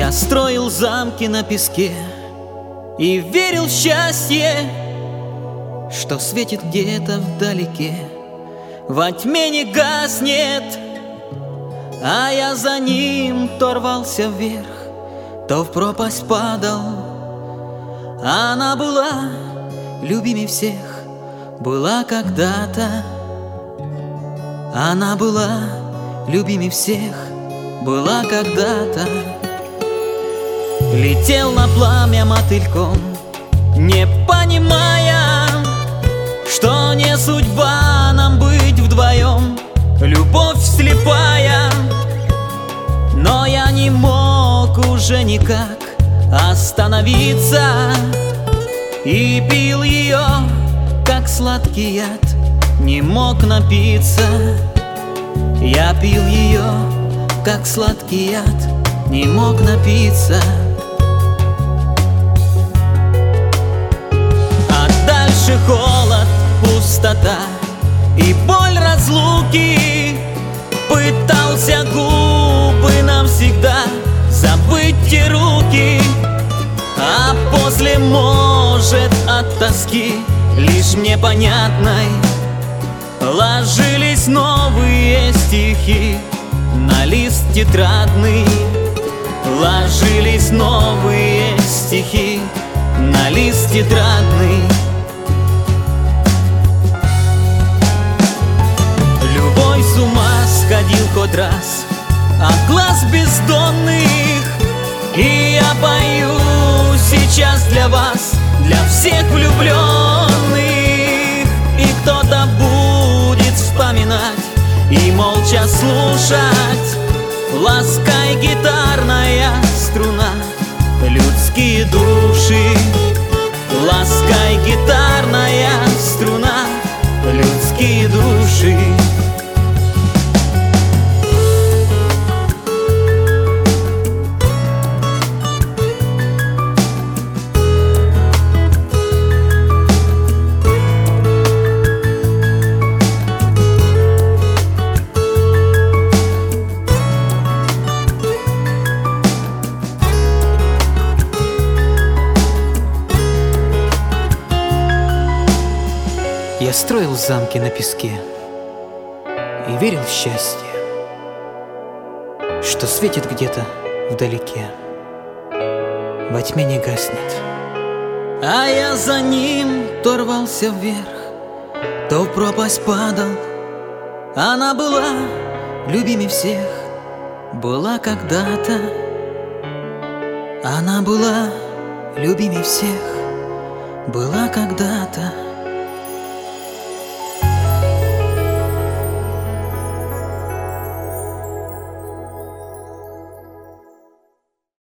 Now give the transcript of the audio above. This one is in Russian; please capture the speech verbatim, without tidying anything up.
Я строил замки на песке и верил в счастье, что светит где-то вдалеке, во тьме не гаснет. А я за ним то рвался вверх, то в пропасть падал. Она была любимей всех, была когда-то. Она была любимей всех, была когда-то. Летел на пламя мотыльком, не понимая, что не судьба нам быть вдвоем, любовь слепая. Но я не мог уже никак остановиться и пил ее, как сладкий яд, не мог напиться. Я пил ее, как сладкий яд, не мог напиться. А дальше холод, пустота и боль разлуки. Пытался губы навсегда забыть те руки, а после, может, от тоски лишь мне понятной ложились новые стихи на лист тетрадный. Ложились новые стихи на лист тетрадный. Любой с ума сходил хоть раз от глаз бездонных, и я пою сейчас для вас, для всех влюбленных. И кто-то будет вспоминать и молча слушать. Ласкай, гитарная струна, людские души. Ласкай, гитарная струна, людские души. Я строил замки на песке и верил в счастье, что светит где-то вдалеке, во тьме не гаснет. А я за ним то рвался вверх, то в пропасть падал. Она была любимей всех, была когда-то. Она была любимей всех, была когда-то.